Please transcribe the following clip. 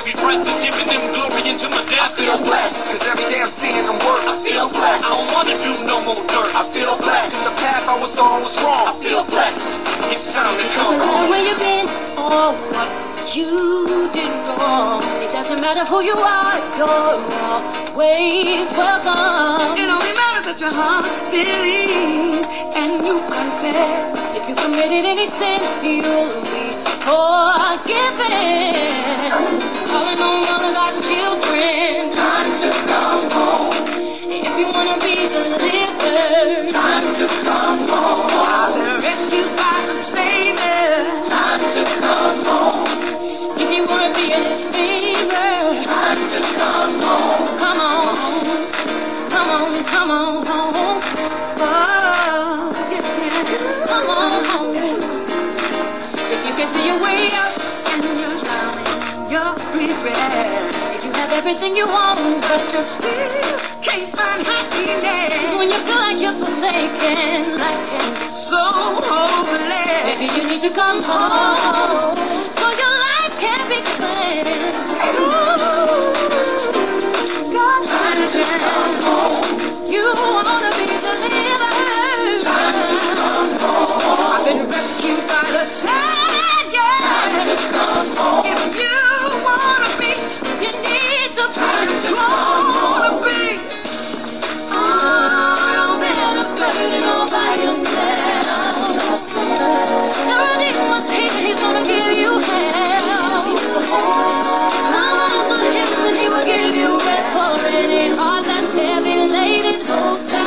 every breath is giving Him glory into my death. I feel blessed, cause every day I'm seeing Him work. I feel blessed. I don't wanna do no more dirt. I feel blessed. In the path I was on was wrong. I feel blessed. It's time to Doesn't come. matter where you've been or what you did wrong. It doesn't matter who you are, you're always welcome. It only matters that your heart believes and you confess. If you committed any sin, you'll be forgiven. Calling on all of our children. Time to come home. If you wanna be delivered, Time to come home. I've been rescued by the Savior. Time to come home. If you wanna be in His favor, Time to come home. come on, come on, come on home. Oh, yes, come on home. If you can see your way out and you're drowning your regret. If you have everything you want, but you still can't find happiness. When you feel like you're forsaken, like and so hopeless. Maybe you need to come home so your life can be cleansed. God, Time to come home. you wanna be delivered. Time to come home. I've been rescued by the Savior. Time to come home. If you wanna be, you need to Time to you wanna be. Don't bear the burden all by yourself. The Redeemer's here, He's gonna give you help. Come to Him and He will give you rest for any heart that's heavy laden.